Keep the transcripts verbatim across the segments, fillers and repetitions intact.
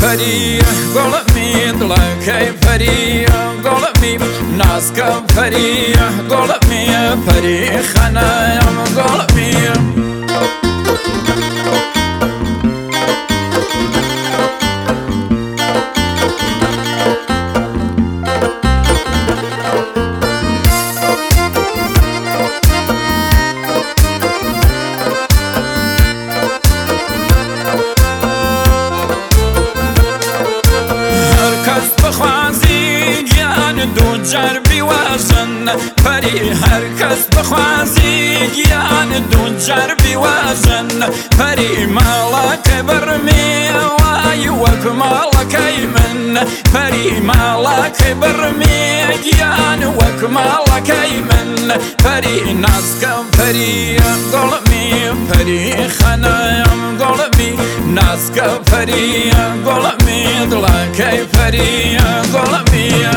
پری گل می دلکه پری گل می نازکم پری گل می پری خنایم گل می دو جربی وزن پری هر کس بخوازی گیان دو جربی وزن پری مالک برمی وای وک مالکی من پری مالک برمی گیان وک مالکی من پری نازکم پری گلمی پری خنایم گلمی نازکم پری گلمی دلکی پری گلمی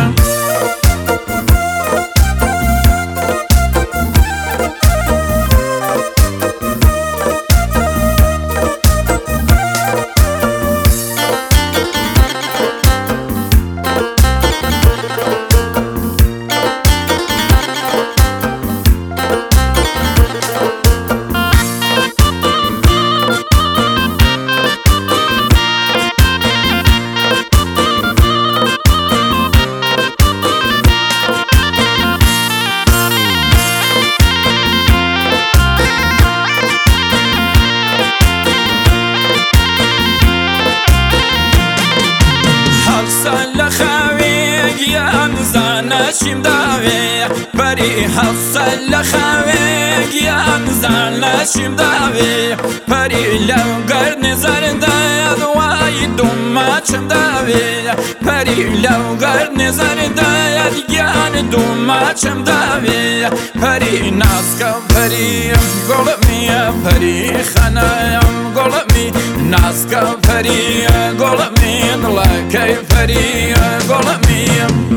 زانشیم داوی پری حسل خوی گیان زانشیم داوی پری لوگر نظر داد وای دوماچم داوی پری لوگر نظر داد گیان دوماچم داوی پری نازکم پری گلمی پری خنایم گلمی نازکم پری گلمی دلکی پری گلمی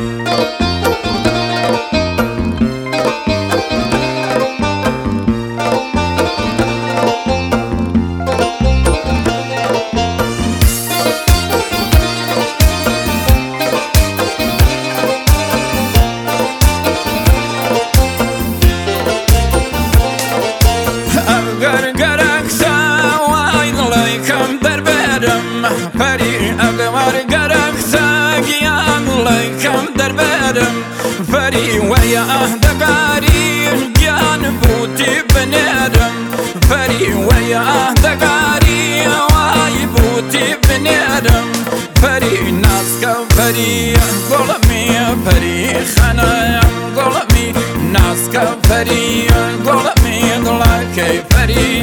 پری اقوار گرختا گیان لیکم در برم پری وی اهدگاری گیان بوتی بنرم پری وی اهدگاری وی بوتی بنرم پری نازکم پری گلمی پری خنایم گلمی نازکم پری گلمی دلکی پری